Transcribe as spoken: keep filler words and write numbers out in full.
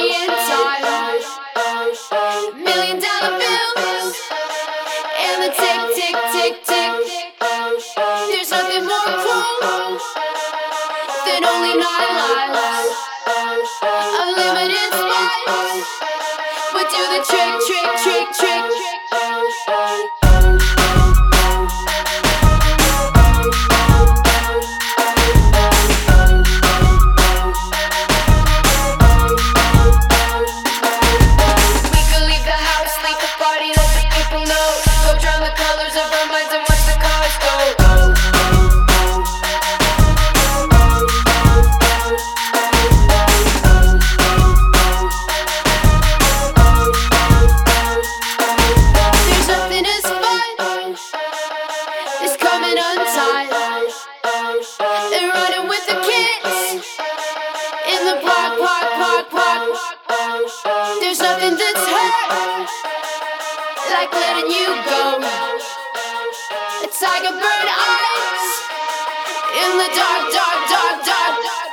in time. Million dollar bills and the tick, tick, tick, tick. There's nothing more cruel than only nine lives. Unlimited spice would do the trick, trick, trick, trick. They're running with the kids in the park, park, park, park. There's nothing that's hurt like letting you go. A tiger bird eyes in the dark, dark, dark, dark.